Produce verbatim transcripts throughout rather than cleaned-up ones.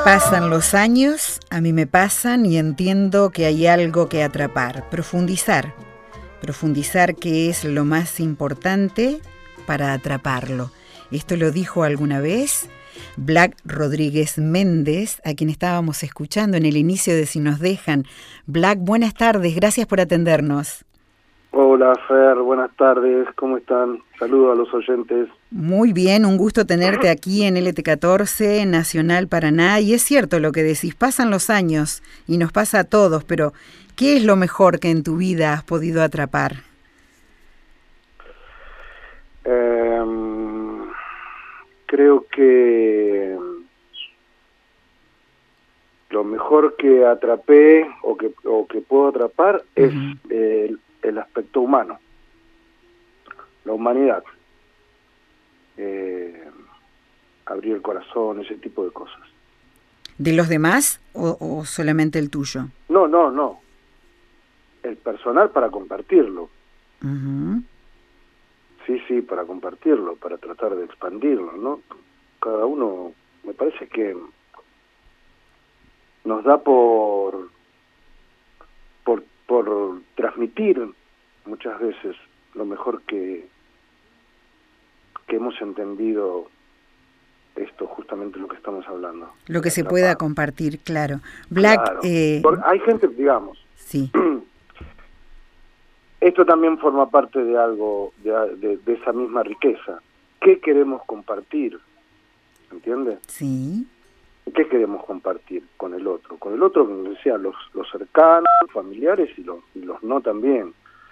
Pasan los años, a mí me pasan y entiendo que hay algo que atrapar, profundizar. Profundizar que es lo más importante para atraparlo. Esto lo dijo alguna vez Black Rodríguez Méndez, a quien estábamos escuchando en el inicio de Si nos dejan. Black, buenas tardes, gracias por atendernos. Hola Fer, buenas tardes, ¿cómo están? Saludos a los oyentes. Muy bien, un gusto tenerte aquí en L T catorce, Nacional Paraná. Y es cierto lo que decís, pasan los años y nos pasa a todos, pero ¿qué es lo mejor que en tu vida has podido atrapar? Eh, creo que lo mejor que atrapé o que, o que puedo atrapar uh-huh. es eh, el, el aspecto humano, la humanidad. Eh, abrir el corazón, ese tipo de cosas. ¿De los demás o, o solamente el tuyo? No, no, no. El personal para compartirlo. Uh-huh. Sí, sí, para compartirlo, para tratar de expandirlo, ¿no? Cada uno, me parece que nos da por, por, por transmitir muchas veces lo mejor que que hemos entendido esto, justamente lo que estamos hablando. Lo que se pueda compartir, claro. Black, claro. Eh... hay gente, digamos, sí. Esto también forma parte de algo, de, de, de esa misma riqueza. ¿Qué queremos compartir? ¿Entiendes? Sí. ¿Qué queremos compartir con el otro? Con el otro, como decía, los, los cercanos, familiares y los, y los no también.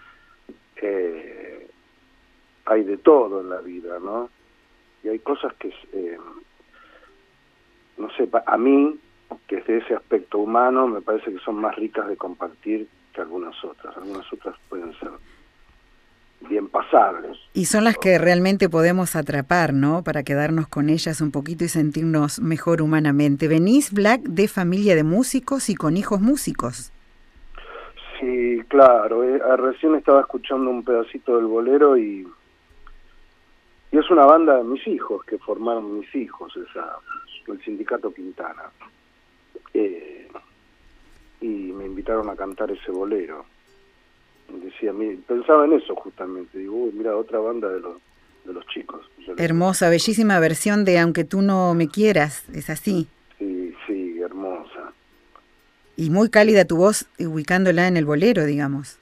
Eh... Hay de todo en la vida, ¿no? Y hay cosas que, eh, no sé, a mí, que desde ese aspecto humano, me parece que son más ricas de compartir que algunas otras. Algunas otras pueden ser bien pasables. Y son las que realmente podemos atrapar, ¿no? Para quedarnos con ellas un poquito y sentirnos mejor humanamente. Venís, Black, de familia de músicos y con hijos músicos. Sí, claro. Eh, recién estaba escuchando un pedacito del bolero y... Y es una banda de mis hijos, que formaron mis hijos, esa, el Sindicato Quintana. Eh, y me invitaron a cantar ese bolero. Decía, pensaba en eso justamente. Digo, uy, mira, otra banda de los, de los chicos. Hermosa, bellísima versión de Aunque tú no me quieras, ¿es así? Sí, sí, hermosa. Y muy cálida tu voz, ubicándola en el bolero, digamos.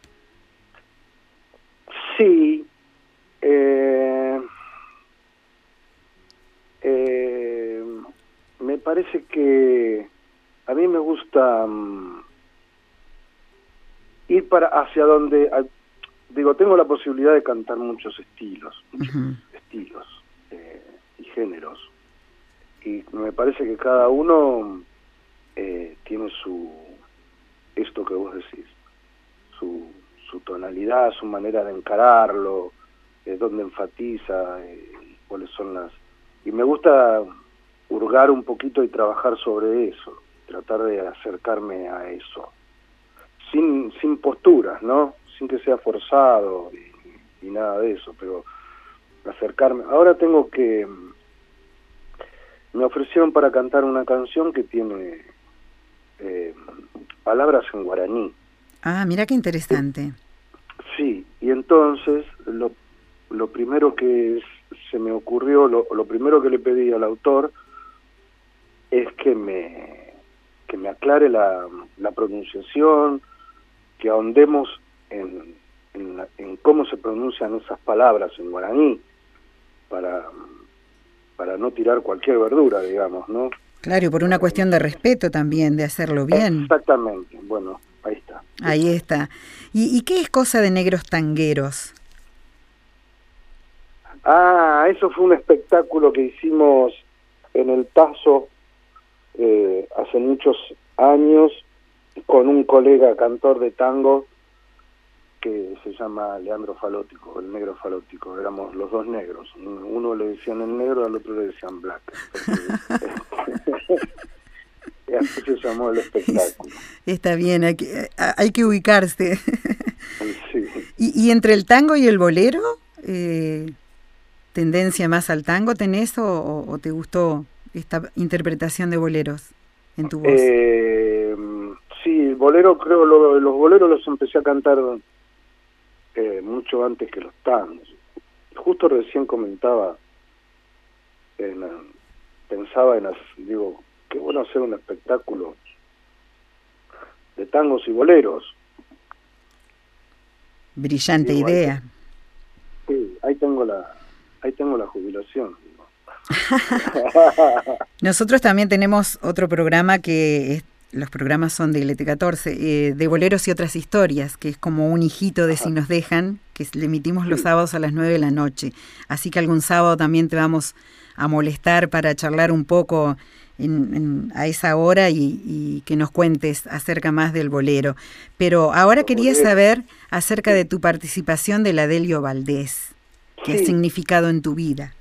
Sí. Eh, eh, me parece que a mí me gusta um, ir para hacia donde a, digo tengo la posibilidad de cantar muchos estilos muchos uh-huh. estilos eh, y géneros y me parece que cada uno eh, tiene su esto que vos decís su su tonalidad, su manera de encararlo, eh, dónde enfatiza, eh, cuáles son las... Y me gusta hurgar un poquito y trabajar sobre eso, tratar de acercarme a eso, sin sin posturas, ¿no? Sin que sea forzado y, y nada de eso, pero acercarme. Ahora tengo que... Me ofrecieron para cantar una canción que tiene eh, palabras en guaraní. Ah, mira qué interesante. Sí, y entonces lo, lo primero que es, se me ocurrió, lo, lo primero que le pedí al autor es que me que me aclare la, la pronunciación, que ahondemos en, en, la, en cómo se pronuncian esas palabras en guaraní, para, para no tirar cualquier verdura, digamos, ¿no? Claro, y por una cuestión de respeto también, de hacerlo bien. Exactamente, bueno. Ahí está. Ahí está. ¿Y, ¿Y qué es cosa de Negros Tangueros? Ah, eso fue un espectáculo que hicimos en el Paso eh, hace muchos años con un colega cantor de tango que se llama Leandro Falótico, el negro Falótico. Éramos los dos negros. Uno le decían el negro, al otro le decían black. Y así se llamó el espectáculo. Está bien, hay que, hay que ubicarse. Sí. ¿Y, y entre el tango y el bolero, eh, tendencia más al tango tenés o, o te gustó esta interpretación de boleros en tu voz? Eh, sí, bolero, creo, lo, los boleros los empecé a cantar eh, mucho antes que los tangos. Justo recién comentaba, en, pensaba en, digo, qué bueno hacer un espectáculo de tangos y boleros. Brillante Digo, idea. Ahí, sí, ahí tengo la, ahí tengo la jubilación. Nosotros también tenemos otro programa que es, los programas son de L T catorce, eh, de boleros y otras historias, que es como un hijito de Ajá. Si nos dejan, que le emitimos sí. los sábados a las nueve de la noche. Así que algún sábado también te vamos a molestar para charlar un poco en, en, a esa hora y, y que nos cuentes acerca más del bolero. Pero ahora los quería boleros. saber acerca sí. de tu participación de la Delio Valdés. ¿Qué sí. ha significado en tu vida?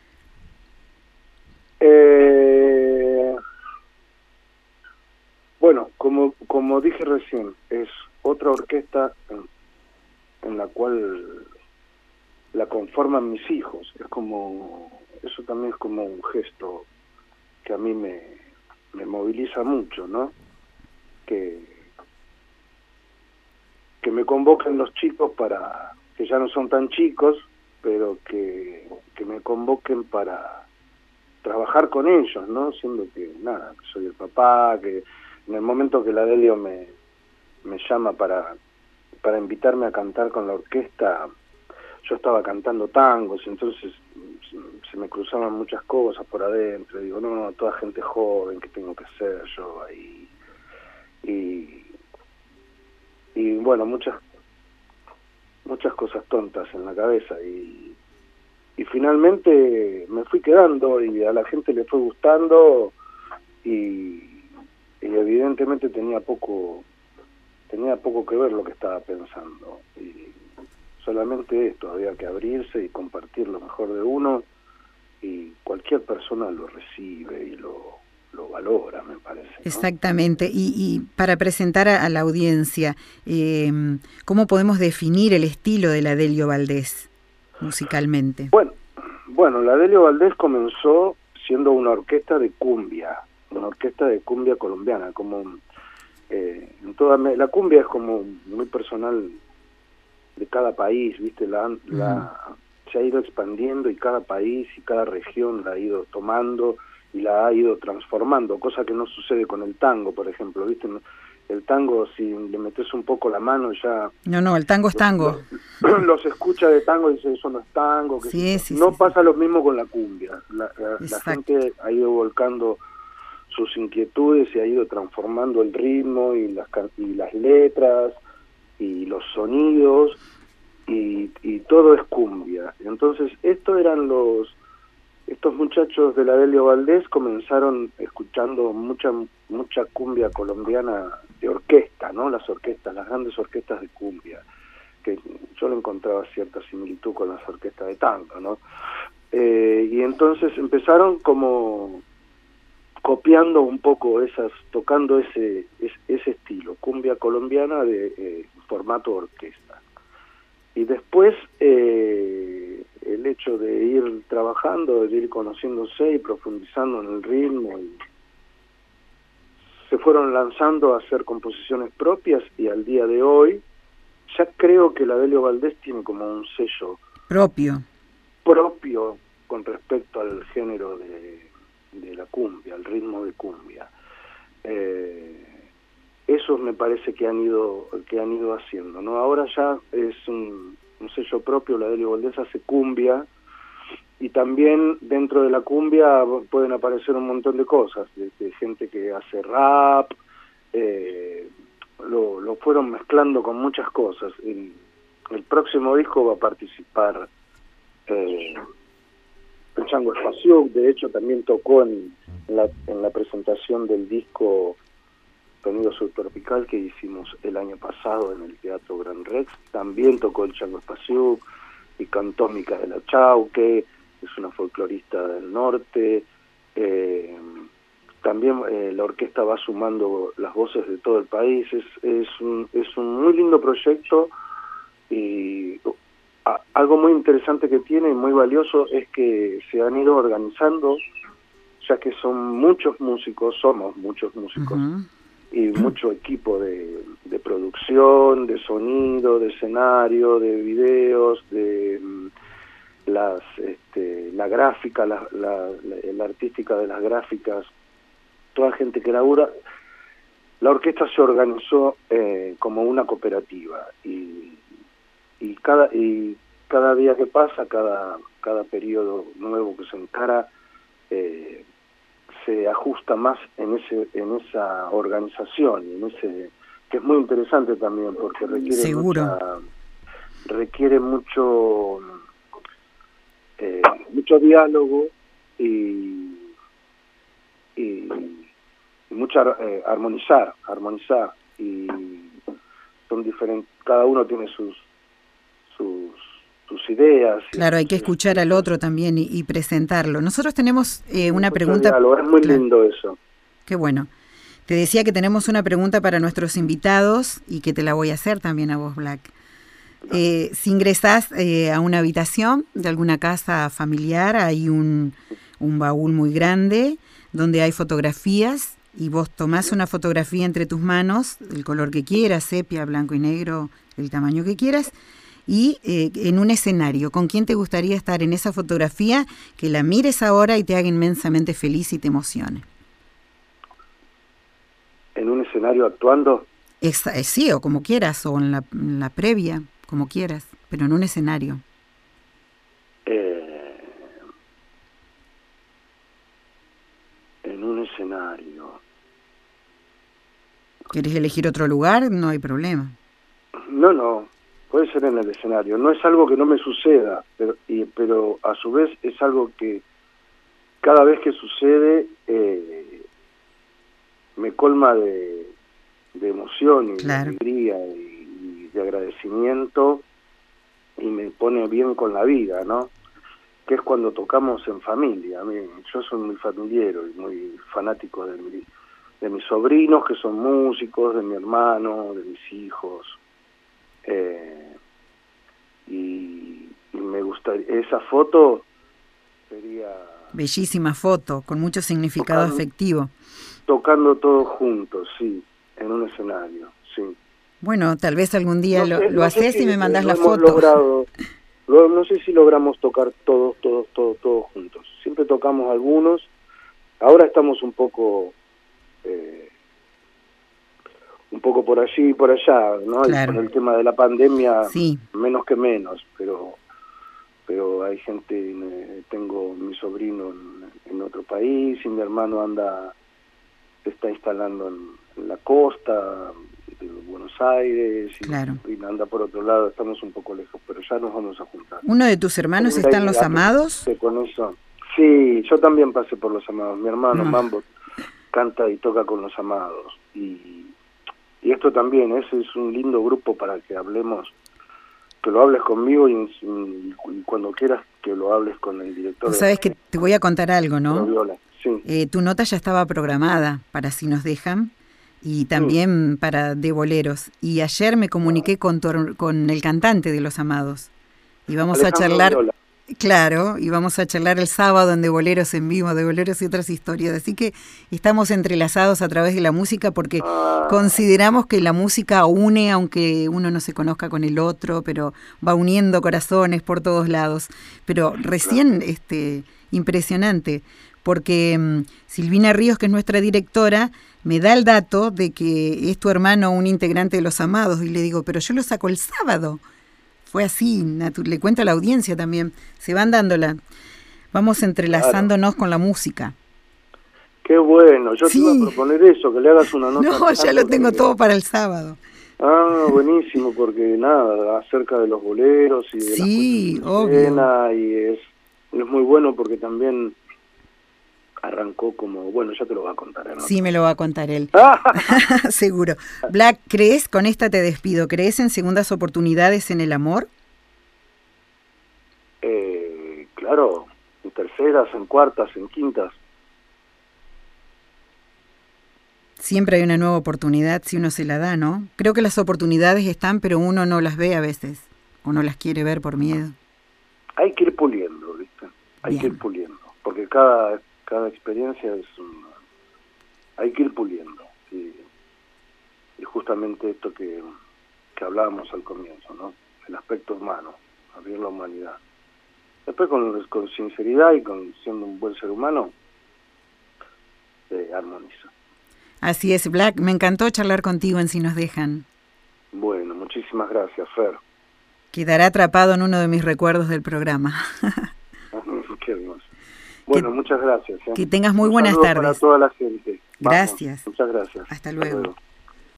Eh, bueno, como como dije recién, es otra orquesta en, en la cual la conforman mis hijos. Es como, eso también es como un gesto que a mí me, me moviliza mucho, ¿no? Que, que me convoquen los chicos para, que ya no son tan chicos, pero que, que me convoquen para trabajar con ellos, ¿no? Siendo que, nada, que soy el papá, que en el momento que la Delio me, me llama para, para invitarme a cantar con la orquesta, yo estaba cantando tangos, entonces se me cruzaban muchas cosas por adentro, digo, no, no, toda gente joven, ¿qué tengo que ser yo ahí? Y, y bueno, muchas, muchas cosas tontas en la cabeza, y Y finalmente me fui quedando y a la gente le fue gustando y, y evidentemente tenía poco tenía poco que ver lo que estaba pensando. Y solamente esto, había que abrirse y compartir lo mejor de uno y cualquier persona lo recibe y lo, lo valora, me parece, ¿no? Exactamente. Y, y para presentar a, a la audiencia, eh, ¿cómo podemos definir el estilo de la Delio Valdés? Musicalmente. Bueno, bueno, la Delio Valdés comenzó siendo una orquesta de cumbia, una orquesta de cumbia colombiana, como eh, en toda la cumbia es como muy personal de cada país, viste, la, uh-huh. la se ha ido expandiendo y cada país y cada región la ha ido tomando y la ha ido transformando, cosa que no sucede con el tango, por ejemplo, viste. El tango, si le metes un poco la mano ya... No, no, el tango es tango. Los, los escucha de tango y dice, eso no es tango. Que sí, sí, no sí, pasa sí. lo mismo con la cumbia. La, la, la gente ha ido volcando sus inquietudes y ha ido transformando el ritmo y las, y las letras y los sonidos y, y todo es cumbia. Entonces, estos eran los... Estos muchachos de la Delio Valdés comenzaron escuchando mucha mucha cumbia colombiana de orquesta, ¿no? Las orquestas, las grandes orquestas de cumbia, que yo le encontraba cierta similitud con las orquestas de tango, ¿no? Eh, y entonces empezaron como copiando un poco esas, tocando ese ese, ese estilo, cumbia colombiana de eh, formato orquesta. Y después eh, el hecho de ir trabajando, de ir conociéndose y profundizando en el ritmo, y se fueron lanzando a hacer composiciones propias, y al día de hoy ya creo que la Delio Valdés tiene como un sello propio propio con respecto al género de, de la cumbia, al ritmo de cumbia. Eh, Eso me parece que han ido que han ido haciendo, ¿no? Ahora ya es un, un sello propio, la Delio Valdés hace cumbia, y también dentro de la cumbia pueden aparecer un montón de cosas, de, de gente que hace rap, eh, lo, lo fueron mezclando con muchas cosas. El, el próximo disco va a participar eh, el Chango Espasiuk, de hecho también tocó en la, en la presentación del disco Sonido Subtropical que hicimos el año pasado en el Teatro Gran Rex. También tocó el Chango Espasiuk y cantó Micaela Chau, que es una folclorista del norte. Eh, también eh, la orquesta va sumando las voces de todo el país. Es, es, un, es un muy lindo proyecto, y a, algo muy interesante que tiene y muy valioso es que se han ido organizando ya que son muchos músicos, somos muchos músicos, Uh-huh. y mucho equipo de, de producción, de sonido, de escenario, de videos, de mm, las este, la gráfica, la, la, la, la artística de las gráficas, toda gente que labura. La orquesta se organizó eh, como una cooperativa y, y cada y cada día que pasa, cada cada periodo nuevo que se encara, eh, se ajusta más en ese en esa organización, en ese que es muy interesante también porque requiere Seguro. mucha, requiere mucho eh, mucho diálogo y y mucha eh, armonizar, armonizar y son diferentes, cada uno tiene sus sus sus ideas. Claro, hay que escuchar al otro también y, y presentarlo. Nosotros tenemos eh, una pregunta. Diálogo. Es muy claro. lindo eso. Qué bueno. Te decía que tenemos una pregunta para nuestros invitados y que te la voy a hacer también a vos, Black. Eh, si ingresás eh, a una habitación de alguna casa familiar, hay un, un baúl muy grande donde hay fotografías y vos tomás una fotografía entre tus manos, el color que quieras, sepia, blanco y negro, el tamaño que quieras, y eh, en un escenario, ¿con quién te gustaría estar en esa fotografía? Que la mires ahora y te haga inmensamente feliz y te emocione. ¿En un escenario actuando? Exa- eh, sí, o como quieras, o en la, en la previa, como quieras, pero en un escenario. Eh, en un escenario. ¿Querés elegir otro lugar? No hay problema. No, no, puede ser en el escenario. No es algo que no me suceda, pero, y, pero a su vez es algo que cada vez que sucede eh, me colma de, de emoción y claro. de alegría y, y de agradecimiento y me pone bien con la vida, ¿no? Que es cuando tocamos en familia. A mí, yo soy muy familiero y muy fanático de, mi, de mis sobrinos que son músicos, de mi hermano, de mis hijos. Eh, y, y me gustaría, esa foto sería... Bellísima foto, con mucho significado tocando, afectivo. Tocando todos juntos, sí, en un escenario, sí. Bueno, tal vez algún día no lo, sé, lo no haces si, y me mandás lo la hemos foto. Logrado, lo, no sé si logramos tocar todos, todos, todos, todos juntos. Siempre tocamos algunos. Ahora estamos un poco... Eh, un poco por allí y por allá, ¿no? Claro. Y con el tema de la pandemia, sí. menos que menos, pero pero hay gente, eh, tengo mi sobrino en, en otro país y mi hermano anda, se está instalando en, en la costa de Buenos Aires y, claro. y anda por otro lado, estamos un poco lejos, pero ya nos vamos a juntar. ¿Uno de tus hermanos Hay está en idea, Los Amados? Con eso. Sí, yo también pasé por Los Amados, mi hermano no. Mambo canta y toca con Los Amados y Y esto también, ese es un lindo grupo para que hablemos, que lo hables conmigo y, y, y cuando quieras que lo hables con el director. Sabes que te voy a contar algo, ¿no? Viola, sí. Eh, tu nota ya estaba programada para Si Nos Dejan y también sí. para De Boleros. Y ayer me comuniqué con, tu, con el cantante de Los Amados. Y vamos Alejandro a charlar... Viola. Claro, y vamos a charlar el sábado en De Boleros en vivo, De Boleros y otras historias. Así que estamos entrelazados a través de la música porque ah. consideramos que la música une, aunque uno no se conozca con el otro, pero va uniendo corazones por todos lados. Pero recién, este, impresionante, porque um, Silvina Ríos, que es nuestra directora, me da el dato de que es tu hermano un integrante de Los Amados, y le digo, pero yo lo saco el sábado. Fue así, le cuento a la audiencia también, se van dándola, vamos entrelazándonos claro. con la música. Qué bueno, yo sí. te iba a proponer eso, que le hagas una nota. No, ya lo tengo todo para el sábado. Ah, buenísimo, porque nada, acerca de los boleros y de sí, la obvio. Y es, es muy bueno porque también arrancó como, bueno, ya te lo va a contar, ¿no? Sí, me lo va a contar él. Seguro. Black, ¿crees, con esta te despido, crees en segundas oportunidades en el amor? Eh, claro, en terceras, en cuartas, en quintas. Siempre hay una nueva oportunidad si uno se la da, ¿no? Creo que las oportunidades están, pero uno no las ve a veces, o no las quiere ver por miedo. Hay que ir puliendo, ¿viste? Hay Bien. que ir puliendo, porque cada... cada experiencia es un, hay que ir puliendo. Y, y justamente esto que, que hablábamos al comienzo, ¿no? El aspecto humano, abrir la humanidad. Después con, con sinceridad y con siendo un buen ser humano, se armoniza. Así es, Black. Me encantó charlar contigo en Si Nos Dejan. Bueno, muchísimas gracias, Fer. Quedará atrapado en uno de mis recuerdos del programa. Qué hermoso. Bueno, que, muchas gracias. ¿eh? Que tengas muy un buenas tardes. Para toda la gente. Gracias. Vamos, muchas gracias. Hasta luego. Hasta luego.